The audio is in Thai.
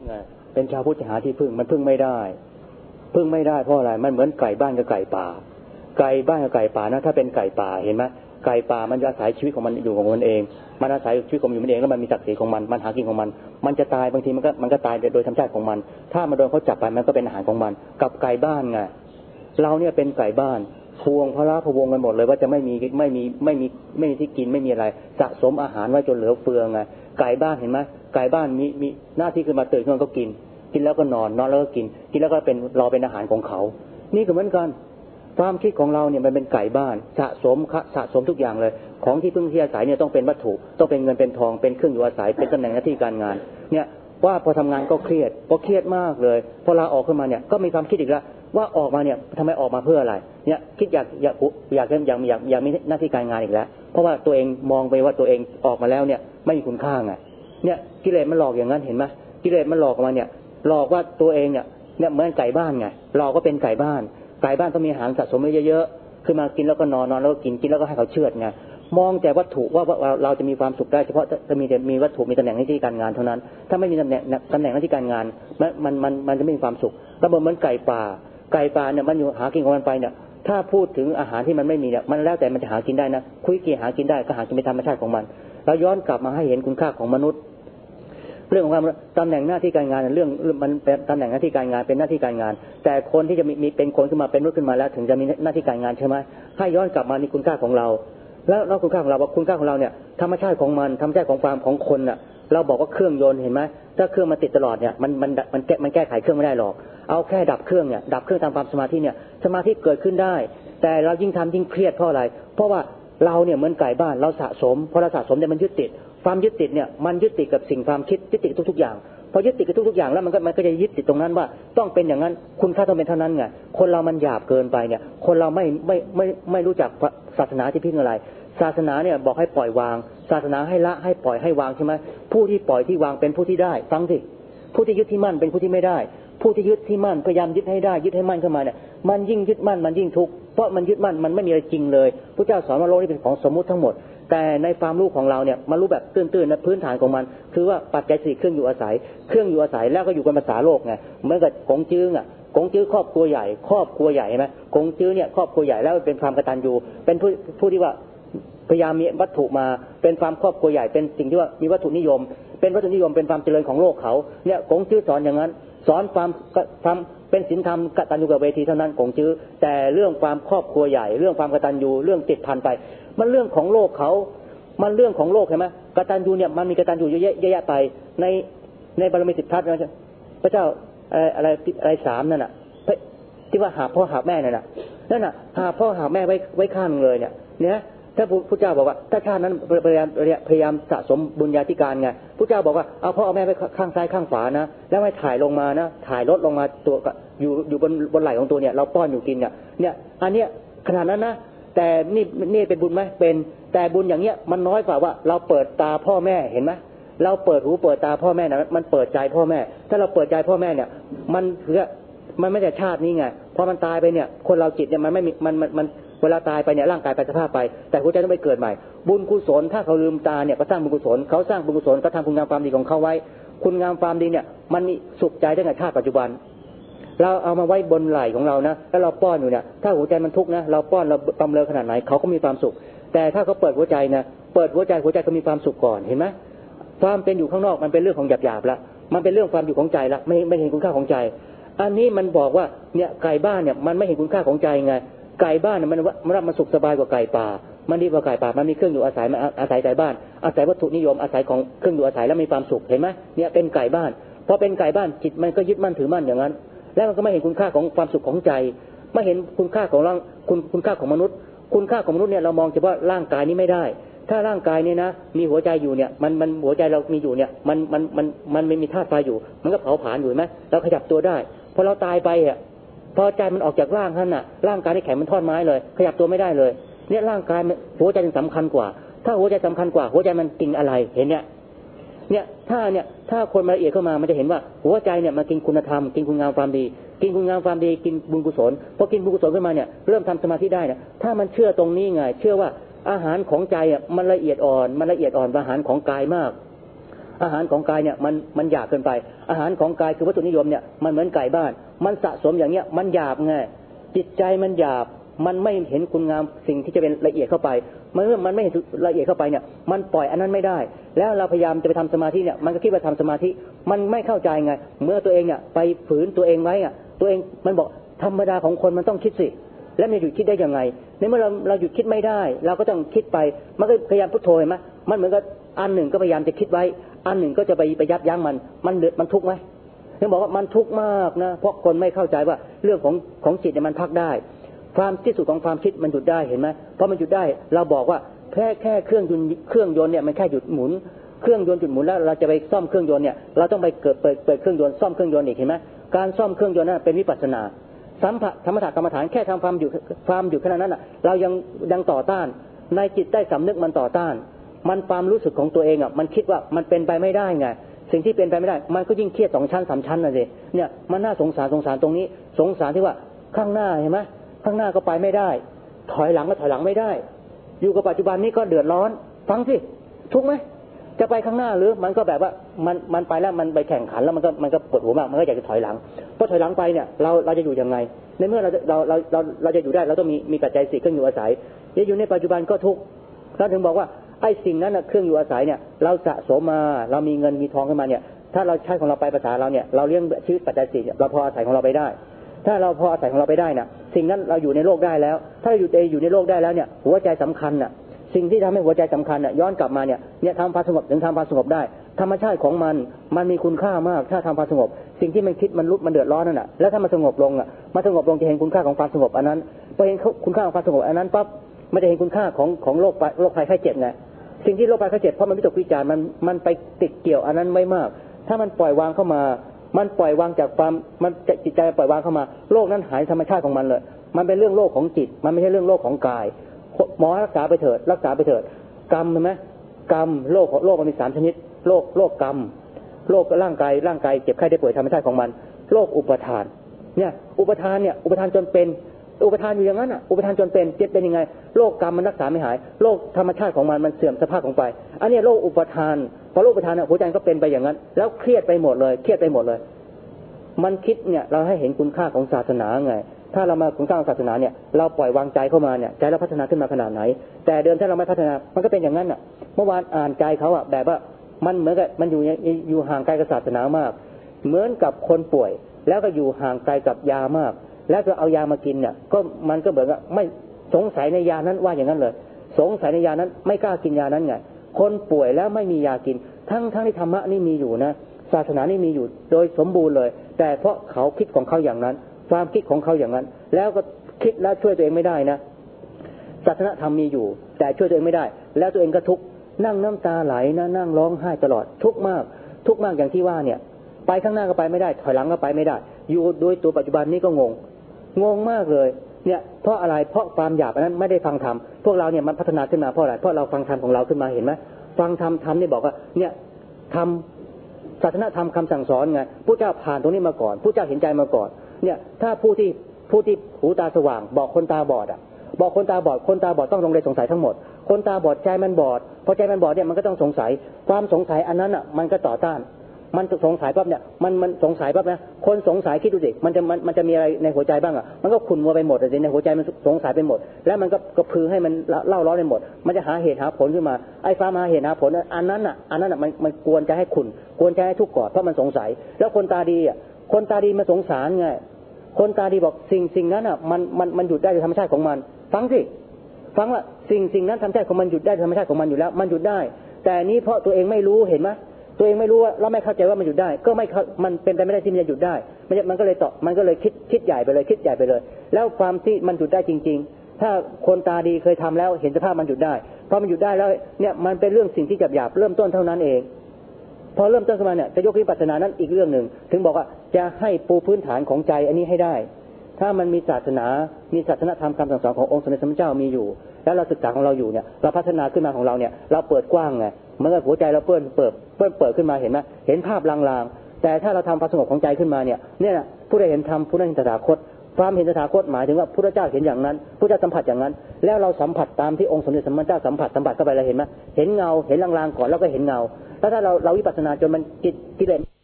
ไงเป็นชาวพุทธหาที่พึ่งมันพึ่งไม่ได้เพราะอะไรมันเหมือนไก่บ้านกับไก่ป่าไก่บ้านกับไก่ป่านะถ้าเป็นไก่ป่าเห็นไหมไก่ป่ามันจะอาศัยชีวิตของมันอยู่ของมันเองมันอาศัยชีวิตของมันอยู่มันเองแล้วมันมีศักดิ์ศรีของมันหากินของมันจะตายบางทีมันก็ตายโดยธรรมชาติของมันถ้ามันโดนเขาจับไปมันก็เป็นอาหารของมันกับไก่บ้านไงเราเนี่ยเป็นไก่บ้านพวงพระพวงกันหมดเลยว่าจะไม่มีที่กินไม่มีอะไรสะสมอาหารไว้จนเหลือเฟือไงไก่บ้านเห็นไหมไก่บ้านมีหน้าที่ขึ้นมาตื่นขึ้นมาก็กินแล้วก็นอนแล้วก็กินแล้วก็เป็นรอเป็นอาหารของเขานี่ก็เหมือนกันความคิดของเราเนี่ยมันเป็นไก่บ้านสะสมทุกอย่างเลยของที่พึ่งที่อาศัยเนี่ยต้องเป็นวัตถุต้องเป็นเงินเป็นทองเป็นเครื่องอยู่อาศัยเป็นตำแหน่งหน้าที่การงานเนี่ยว่าพอทำงานก็เครียดมากเลยพอลาออกขึ้นมาเนี่ยก็มีความคิดอีกแล้วว่าออกมาเนี่ยทำไมออกมาเพื่ออะไรเนี่ยคิดอยากมีหน้าที่การงานอีกแล้วเพราะว่าตัวเองมองไปว่าตัวเองออกมาแล้วเนี่ยไม่มีคุณค่าไงเนี่ยกิเลสมันหลอกอย่างนั้นเห็นไหมกิเลสมันหลอกมาเนี่ยหลอกว่าตัวเองเนี่ยเหมือนไก่บ้านไงเราก็เป็นไก่บ้านต้องมีอาหารสะสมไว้เยอะๆขึ้นมากินแล้วก็นอนแล้วก็กินแล้วก็ให้เขาเชือดไงมองแต่วัตถุว่าเราจะมีความสุขได้เฉพาะจะมีวัตถุมีตำแหน่งหน้าที่การงานเท่านั้นถ้าไม่มีตำแหน่งหน้าที่การงานมันจะไม่มีความสุขระบบเหมือนไก่ป่าเนี่ยมันอยู่หากินของมันไปเนี่ยถ้าพูดถึงอาหารที่มันไม่มีเนี่ยมันแล้วแต่มันจะหากินได้นะคุยเกี่ยหากินได้ก็หากินเป็นธรรมชาติของมันเราย้อนกลับมาให้เห็นคุณค่าของมนุษย์เรื่องของความตำแหน่งหน้าที่การงานเรื่องมันเป็นตำแหน่งหน้าที่การงานเป็นหน้าที่การงานแต่คนที่จะมีเป็นคนขึ้นมาเป็นมนุษย์ขึ้นมาแล้วถึงจะมีหน้าที่การงานใช่ไหมให้ย้อนกลับมาในคุณค่าของเราแล้วคุณค่าของเราว่าคุณค่าของเราเนี่ยธรรมชาติของมันธรรมชาติของความของคนน่ะเราบอกว่าเครื่องยนต์เห็นไหมถ้าเครื่องมันติดตลอดเนี่ยมันแก้ไขเครื่องไม่ได้หรอกเอาแค่ดับเครื่องเนี่ยดับเครื่องตามความสมาธิเนี่ยสมาธิเกิดขึ้นได้แต่เรายิ่งทำยิ่งเครียดเพราะอะไรเพราะว่าเราเนี่ยเหมือนไก่บ้านเราสะสมพอเราสะสมเนี่ยมันยึดติดความยึดติดเนี่ยมันยึดติดกับสิ่งความคิดยึดติดทุกอย่างพอยึดติดกับทุกอย่างแล้วมันก็จะยึดติดตรงนั้นว่าต้องเป็นอย่างนั้นคุณค่าต้องเป็นเท่านั้นไงคนเรามันหยาบเกินไปเนี่ยคนเราไม่รู้จักศาสนาที่พึ่งอะไรศาสนาเนี่ยบอกให้ปล่อยวางศาสนาให้ละให้ปล่อยให้วางใช่ไหมผู้ที่ปล่อยที่วางเป็นผู้ที่ได้ฟังสิผู้ที่ยึดที่มั่นเป็นผู้ที่ไม่ได้ผู้ที่ยึดที่มั่นพยายามยึดให้ได้ยึดให้มั่นเข้ามาเนี่ยมันยิ่งยึดมั่นมันยิ่งทุกข์เพราะมันยึดมั่นมันไม่มีอะไรจริงเลยพระเจ้าสอนว่าโลกนี้เป็นของสมมุติทั้งหมดแต่ในความรู้ของเราเนี่ยมารู้แบบตื้นๆนะพื้นฐานของมันคือว่าปัจจัย4เครื่องอยู่อาศัยแล้วก็อยู่กันภาษาโลกไงเหมือนกับกงจื้อครอบครัวใหญ่เห็นไหมกงจื้อเนี่ยครอบครัวใหญ่แล้วเป็นความกตัญญูเป็นผู้ที่ว่าพยายามมีวัตถุมาเป็นความครอบครัวใหญ่เป็นสิ่งที่ว่ามีวัตถุนิยมเป็นความเจริญของโลกเขาเนี่ยกงจื้อสอนอย่างนั้นสอนความเป็นศีลธรรมกตัญญูกเวทีเท่านั้นกงจื้อแต่เรื่องความครอบครัวใหญ่เรื่องความกตัญญูเรื่องติดพันไปมันเรื่องของโลกเขามันเรื่องของโลกใช่ไหมกตัญญูเนี่ยมันมีกตัญญูเยอะแยะไปในบารมี10ทัศน์นะพระเจ้าอะไร3นั่นน่ะที่ว่าหาพ่อหาแม่นั่นน่ะหาพ่อหาแม่ไว้ข้างเลยเนี่ยถ้าพระเจ้าบอกว่าถ้าชาตินั้นพยายามสะสมบุญญาธิการไงพระเจ้าบอกว่าเอาพ่อเอาแม่ไว้ข้างซ้ายข้างขวานะแล้วให้ถ่ายลงมานะถ่ายลดลงมาตัวอยู่บนไหล่ของตัวเนี่ยเราป้อนอยู่กินเนี่ยอันเนี้ยขนาดนั้นนะแต่นี่เป็นบุญไหมเป็นแต่บุญอย่างเงี้ยมันน้อยกว่าว่าเราเปิดตาพ่อแม่เห็นไหมเราเปิดหูเปิดตาพ่อแม่นะมันเปิดใจพ่อแม่ถ้าเราเปิดใจพ่อแม่เนี่ยมันไม่ใช่ชาตินี้ไงพอมันตายไปเนี่ยคนเราจิตเนี่ยมันไม่มีมันเวลาตายไปเนี่ยร่างกายไปสภาพไปแต่หัวใจต้องไปเกิดใหม่บุญกุศลถ้าเขาลืมตาเนี่ยก็สร้างบุญกุศลเขาสร้างบุญกุศลก็ทำคุณงามความดีของเขาไว้คุณงามความดีเนี่ยมันมีสุขใจตั้งแต่ชาติปัจจุบันเราเอามาไว้บนไหล่ของเรานะแล้วเราป้อนอยู่เนี่ยถ้าหัวใจมันทุกข์นะเราป้อนเราบำเรอขนาดไหนเขาก็มีความสุขแต่ถ้าเขาเปิดหัวใจนะเปิดหัวใจก็มีความสุขก่อนเห็นไหมความเป็นอยู่ข้างนอกมันเป็นเรื่องของหยาบๆแล้วมันเป็นเรื่องความอยู่ของใจละไม่เห็นคุณค่าของใจอันนี้มันบอกว่าเนี่ยไก่บ้านเนี่ยมันไม่เห็นคุณค่าของใจไงไก่บ้านเนี่ยมันสุขสบายกว่าไก่ป่ามันดีกว่าไก่ป่ามันมีเครื่องอยู่อาศัยมันอาศัยไก่บ้านอาศัยวัตถุนิยมอาศัยของเครื่องอยู่อาศัยแล้วมีความสุขเห็นไหมเนี่ยเป็นไก่บ้านพอเป็นไก่บ้านจิตมันก็ยึดมั่นถือมั่นอย่างนั้นแล้วมันก็ไม่เห็นคุณค่าของความสุขของใจไม่เห็นคุณค่าของคุณค่าของมนุษย์คุณค่าของมนุษย์เนี่ยเรามองเฉพาะร่างกายนี้ไม่ได้ถ้าร่างกายเนี่ยนะมีหัวใจอยู่เนี่ยมันหัวใจเรามีอยู่เนี่ยมันไม่มีธาตุไฟอยู่มันก็เผาผลาญอยู่ไหมเราขยับตัวได้พอเราตายไปอ่ะพอใจมันออกจากร่างท่านน่ะร่างกายนี่แข็งมันท่อนไม้เลยขยับตัวไม่ได้เลยเนี่ยร่างกายหัวใจสำคัญกว่าถ้าหัวใจสำคัญกว่าหัวใจมันกินอะไรเห็นเนี่ยถ้าคนละเอียดเข้ามามันจะเห็นว่าหัวใจเนี่ยมากินคุณธรรมกินคุณงามความดีกินคุณงามความดีกินบุญกุศลพอกินบุญกุศลขึ้นมาเนี่ยเริ่มทำสมาธิได้เนี่ยถ้ามันเชื่อตรงนี้ไงเชื่อว่าอาหารของใจอ่ะมันละเอียดอ่อนอาหารของกายมากอาหารของกายเนี่ยมันหยาบเกินไปอาหารของกายคือวัตถุนิยมเนี่ยมันเหมือนไก่บ้านมันสะสมอย่างเงี้ยมันหยาบไงจิตใจมันหยาบมันไม่เห็นคุณงามสิ่งที่จะเป็นละเอียดเข้าไปเมื่อมันไม่เห็นละเอียดเข้าไปเนี่ยมันปล่อยอันนั้นไม่ได้แล้วเราพยายามจะไปทำสมาธิเนี่ยมันก็คิดว่าทำสมาธิมันไม่เข้าใจไงเมื่อตัวเองเนี่ยไปฝืนตัวเองไว้อ่ะตัวเองมันบอกธรรมดาของคนมันต้องคิดสิแล้วมันหยุดคิดได้ยังไงในเมื่อเราหยุดคิดไม่ได้เราก็ต้องคิดไปมันก็พยายามพุทโธเห็นไหมมันเหมือนกับอันหนึ่งก็พยายามจะคิดไว้อันหนึ่งก็จะไปยับยั้งมันทุกข์ไหมถึงบอกว่ามันทุกข์มากนะเพราะคนไม่เข้าใจว่าเรื่องของจิตเนี่ยมันพักได้ความที่สุดของความคิดมันหยุดได้เห็นไหมเพราะมันหยุดได้เราบอกว่าแค่เครื่องยนต์เนี่ยมันแค่หยุดหมุนเครื่องยนต์หยุดหมุนแล้วเราจะไปซ่อมเครื่องยนต์เนี่ยเราต้องไปเปิดเครื่องยนต์ซ่อมเครื่องยนต์อีกเห็นไหมการซ่อมเครื่องยนต์นั้นเป็นวิปัสสนาสัมผัสธรรมะกรรมฐานแค่ทำความอยู่ขนาดนั้นน่ะเรายังต่อต้านในจิตใต้สำนึกมันต่อต้านมันความรู้สึกของตัวเองอ่ะมันคิดว่ามันเป็นไปไม่ได้ไงสิ่งที่เป็นไปไม่ได้มันก็ยิ่งเครียด2 ชั้น 3 ชั้นน่ะสิเนี่ยมันน่าสงสารตรงนี้สงสารที่ว่าข้างหน้าเห็นไหมข้างหน้าก็ไปไม่ได้ถอยหลังก็ถอยหลังไม่ได้อยู่กับปัจจุบันนี้ก็เดือดร้อนฟังสิทุกข์ไหมจะไปข้างหน้าหรือมันก็แบบว่ามันไปแล้วมันไปแข่งขันแล้วมันก็ปวดหัวมากมันก็อยากจะถอยหลังพอถอยหลังไปเนี่ยเราจะอยู่ยังไงในเมื่อเราจะอยู่ได้เราต้องมีปัจจัย4เครื่องอยู่อาศัยอยู่ในปัจจุบันก็ทุกข์เราถึงบอกว่าไอ้สิ่งนั้นน่ะเครื่องอยู่อาศัยเนี่ยเราสะสมมาเรามีเงินมีทองขึ้นมาเนี่ยถ้าเราใช้ของเราไปภาษาเราเนี่ยเราเลี้ยงชีวิตปัจจัย4เนี่ยเราพออาศัยของเราไปได้ถ้าเราพออาศัยของเราไปได้น่ะสิ่งนั้นเราอยู่ในโลกได้แล้วถ้าอยู่ในโลกได้แล้วเนี่ยหัวใจสำคัญน่ะสิ่งที่ทำให้หัวใจสำคัญน่ะย้อนกลับมาเนี่ยทำความสงบถึงทำความสงบได้ธรรมชาติของมันมีคุณค่ามากถ้าทำความสงบสิ่งที่มันคิดมันเดือดร้อนนั่นน่ะแล้วถ้ามันสงบลงจะเห็นคุณค่าของความสงบอันนั้นพอเห็นคุณค่าของความสงบอันนั้นปั๊บมันจะเห็นคุณค่าของโรคภัยไข้เจ็บไงสิ่งที่โรคภัยไข้เจ็บเพราะมันวิตกวิจารมันไปติดเกี่ยวอันนั้นไม่มากถ้ามันปล่อยวางเข้ามามันปล่อยวางจากความมันจิตใจปล่อยวางเข้ามาโรคนั้นหายธรรมชาติของมันเลยมันเป็นเรื่องโรคของจิตมันไม่ใช่เรื่องโรคของกายหมอรักษาไปเถิดกรรมใช่ไหมกรรมโรคมันมี3 ชนิดโรคกรรมโรคร่างกายเจ็บไข้ได้ป่วยธรรมชาติของมันโรคอุปทานเนี่ยอุปทานจนเป็นอุปทานอยู่อย่างนั้นอ่ะอุปทานจนเป็นเจ็บเป็นยังไงโรคกรรมมันรักษาไม่หายโรคธรรมชาติของมันเสื่อมสภาพของไปอันนี้โรคอุปทานพอโรคอุปทานเนี่ยหัวใจก็เป็นไปอย่างนั้นแล้วเครียดไปหมดเลยมันคิดเนี่ยเราให้เห็นคุณค่าของศาสนาไงถ้าเรามาคุณค่าของศาสนาเนี่ยเราปล่อยวางใจเข้ามาเนี่ยใจเราพัฒนาขึ้นมาขนาดไหนแต่เดิมถ้าเราไม่พัฒนามันก็เป็นอย่างนั้นอ่ะเมื่อวานอ่านใจเขาอ่ะแบบว่ามันเหมือนกับมันอยู่ห่างไกลกับศาสนามากเหมือนกับคนป่วยแล้วก็อยู่ห่างไกลกับยามากแล้วก็เอายามากินเนี่ยก็มันก็เหมือนกับไม่สงสัยในยานั้นว่าอย่างนั้นเลยสงสัยในยานั้นไม่กล้ากินยานั้นไงคนป่วยแล้วไม่มียากินทั้งที่ธรรมะนี่มีอยู่นะศาสนานี่มีอยู่โดยสมบูรณ์เลยแต่เพราะเขาคิดของเขาอย่างนั้นความคิดของเขาอย่างนั้นแล้วก็คิดแล้วช่วยตัวเองไม่ได้นะศาสนาธรรมมีอยู่แต่ช่วยตัวเองไม่ได้แล้วตัวเองก็ทุกข์นั่งน้ำตาไหลนะนั่งร้องไห้ตลอดทุกข์มากอย่างที่ว่าเนี่ยไปข้างหน้าก็ไปไม่ได้ถอยหลังก็ไปไม่ได้อยู่โดยตัวปัจจุบันนี้ก็งงมากเลยเนี่ยเพราะอะไรเพราะความหยาบอันนั้นไม่ได้ฟังธรรมพวกเราเนี่ยมันพัฒนาขึ้นมาเพราะอะไรเพราะเราฟังธรรมของเราขึ้นมาเห็นไหมฟังธรรมนี่บอกว่าเนี่ยธรรมศาสนาธรรมคำสั่งสอนไงผู้เจ้าผ่านตรงนี้มาก่อนผู้เจ้าเห็นใจมาก่อนเนี่ยถ้าผู้ที่หูตาสว่างบอกคนตาบอดอ่ะบอกคนตาบอดต้องลงเลยสงสัยทั้งหมดคนตาบอดใจมันบอดพอใจมันบอดเนี่ยมันก็ต้องสงสัยความสงสัยอันนั้นอ่ะมันก็ต่อต้านมันสงสัยปั๊บเนี่ยมันสงสัยปั๊บนะคนสงสัยคิดดูสิมันจะมีอะไรในหัวใจบ้างอ่ะมันก็ขุ่นมัวไปหมดเลยในหัวใจมันสงสัยไปหมดแล้วมันก็กระพือให้มันเล่าร้อนไปหมดมันจะหาเหตุหาผลขึ้นมาไอ้ฟ้ามาหาเหตุหาผลอันนั้นอ่ะมันกวนใจให้ขุ่นกวนใจให้ทุกข์ก่อนเพราะมันสงสัยแล้วคนตาดีมันสงสารไงคนตาดีบอกสิ่งนั้นอ่ะมันหยุดได้โดยธรรมชาติของมันฟังว่าสิ่งนั้นธรรมชาติของมันหยุดได้ธรรมชาติของมันอยู่แล้วมันหยุดได้แต่นี้เพราะตัวเองไม่รู้เห็นไหมตัวเองไม่รู้ว่าเราไม่เข้าใจว่ามันหยุดได้ก็ไม่มันเป็นไปไม่ได้ที่มันจะหยุดได้มันก็เลยคิดใหญ่ไปเลยแล้วความที่มันหยุดได้จริงๆถ้าคนตาดีเคยทำแล้วเห็นสภาพมันหยุดได้พอมันหยุดได้แล้วเนี่ยมันเป็นเรื่องสิ่งที่หยาบเริ่มต้นเท่านั้นเองพอเริ่มต้นขึ้นมาเนี่ยจะยกวิปัสสนานั้นอีกเรื่องนึงถึงบอกว่าจะให้ปูพื้นฐานของใจอันนี้ให้ได้ถ้ามันมีศาสนธรรมคำสั่งสอนขององค์สมเด็จพระสัมมาสัมพุทธเจ้ามีอยู่แล้วเราศึกษาของเราอยู่เนี่ยเราพัฒนาขึ้นมาของเราเนี่ยเราเปิดกว้างไงเมื่อหัวใจเราเปิดขึ้นมาเห็นไหมเห็นภาพลางๆแต่ถ้าเราทำความสงบของใจขึ้นมาเนี่ยผู้ใดเห็นธรรมผู้นั้นเห็นตถาคตความเห็นตถาคตหมายถึงว่าพระเจ้าเห็นอย่างนั้นพระเจ้าสัมผัสอย่างนั้นแล้วเราสัมผัสตามที่องค์สมเด็จสัมมาสัมพุทธเจ้าสัมผัสเข้าไปแล้วเห็นไหมเห็นเงาเห็นลางๆก่อนแล้วก็เห็นเงาแล้วถ้าเราวิปัสสนาจนมันกิเลส